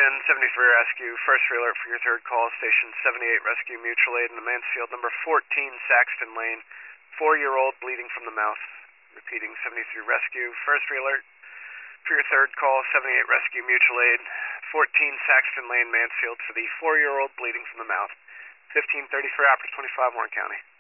Station 73 Rescue, first alert for your third call, Station 78 Rescue Mutual Aid in the Mansfield, number 14 Saxton Lane, 4-year-old bleeding from the mouth. Repeating, 73 Rescue, first alert for your third call, 78 Rescue Mutual Aid, 14 Saxton Lane, Mansfield, for the 4-year-old bleeding from the mouth. 1533 Operator 25, Warren County.